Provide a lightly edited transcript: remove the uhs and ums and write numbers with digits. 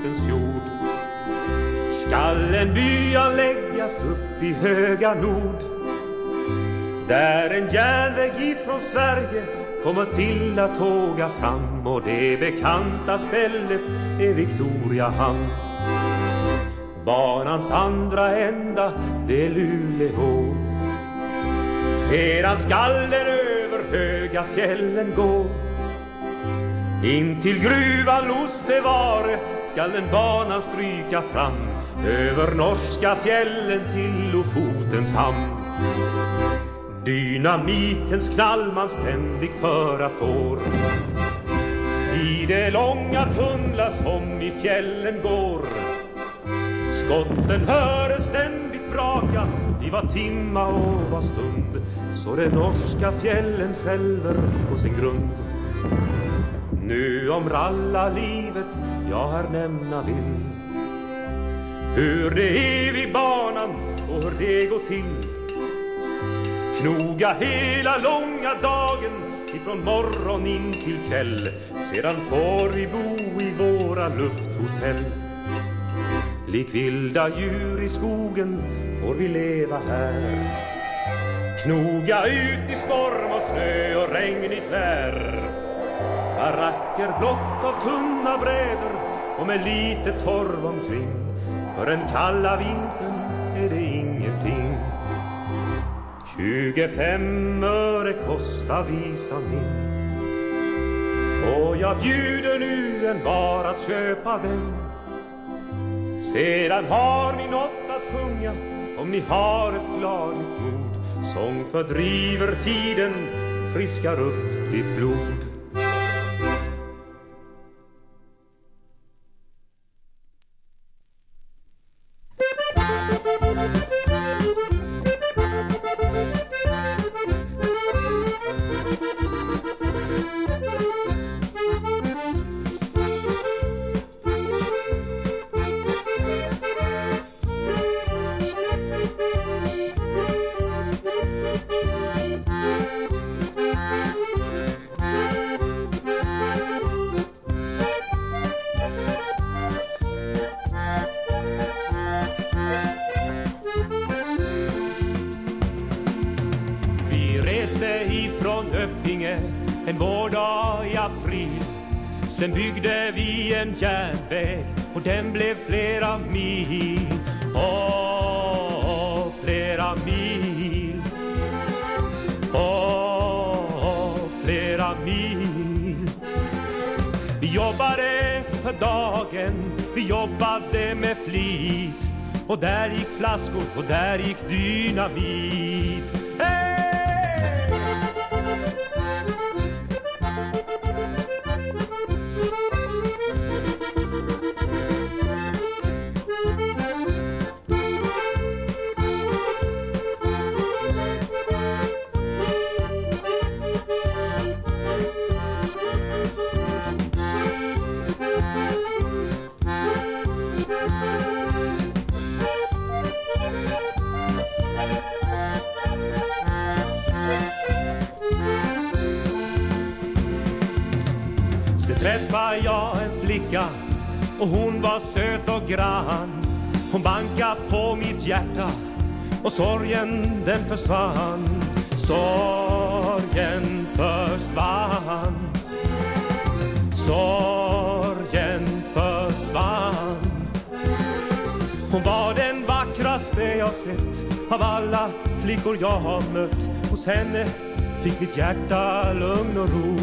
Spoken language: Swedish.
Lofotens fjord. Skall en bya läggas upp i höga nord, där en järnväg ifrån Sverige kommer till att tåga fram, och det bekanta stället är Victoriahamn. Banans andra ända, det är Luleå. Sedan skall den över höga fjällen gå. In till gruvan Lossevare skall en bana stryka fram, över norska fjällen till Lofotens hamn. Dynamitens knall man ständigt höra får, i det långa tunnlar som i fjällen går. Skotten höre ständigt braka, i var timma och var stund, så de norska fjällen skälver på sin grund. Nu om rallarlivet jag här nämna vill, hur det är vid banan och hur det går till. Knoga hela långa dagen, ifrån morgon in till kväll. Sedan får vi bo i våra lufthotell. Lik vilda djur i skogen får vi leva här. Knoga ut i storm och snö och regnigt vär. Baracker blott av tunna bräder och med lite torv omkring. För den kalla vintern är det ingenting. 25 öre kostar visan min, och jag bjuder nu en var att köpa den. Sedan har ni något att sjunga om ni har ett gladligt mod. Sång fördriver tiden, friskar upp ditt blod. Sen byggde vi en järnväg och den blev flera mil. Åh, flera mil. Åh, flera mil. Vi jobbade för dagen, vi jobbade med flit. Och där gick flaskor och där gick dynamit. Träffade jag en flicka och hon var söt och grann. Hon bankade på mitt hjärta och sorgen den försvann. Sorgen försvann. Sorgen försvann. Hon var den vackraste jag sett av alla flickor jag har mött. Hos henne fick mitt hjärta lugn och ro.